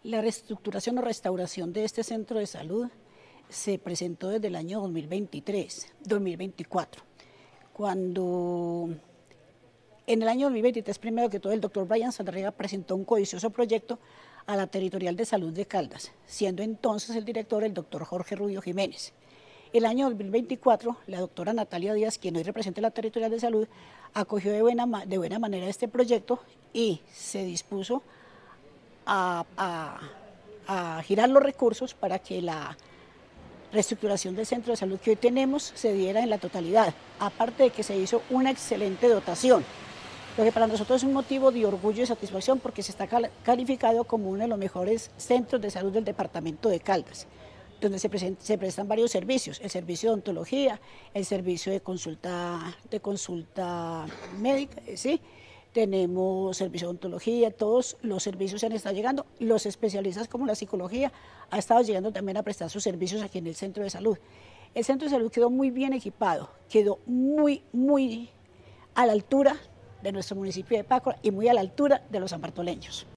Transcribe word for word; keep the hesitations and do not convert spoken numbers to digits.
La reestructuración o restauración de este centro de salud se presentó desde el año dos mil veintitrés, dos mil veinticuatro, cuando en el año dos mil veintitrés, primero que todo, el doctor Brian Saldarriaga presentó un codicioso proyecto a la Territorial de Salud de Caldas, siendo entonces el director el doctor Jorge Rubio Jiménez. El año dos mil veinticuatro, la doctora Natalia Díaz, quien hoy representa la Territorial de Salud, acogió de buena, de buena manera este proyecto y se dispuso a, a, a girar los recursos para que la reestructuración del centro de salud que hoy tenemos se diera en la totalidad, aparte de que se hizo una excelente dotación, lo que para nosotros es un motivo de orgullo y satisfacción porque se está calificado como uno de los mejores centros de salud del departamento de Caldas, donde se, present, se prestan varios servicios, el servicio de odontología, el servicio de consulta, de consulta médica, ¿sí? Tenemos servicio de odontología, todos los servicios se han estado llegando, los especialistas como la psicología han estado llegando también a prestar sus servicios aquí en el centro de salud. El centro de salud quedó muy bien equipado, quedó muy, muy a la altura de nuestro municipio de Pácora y muy a la altura de los sanbartoleños.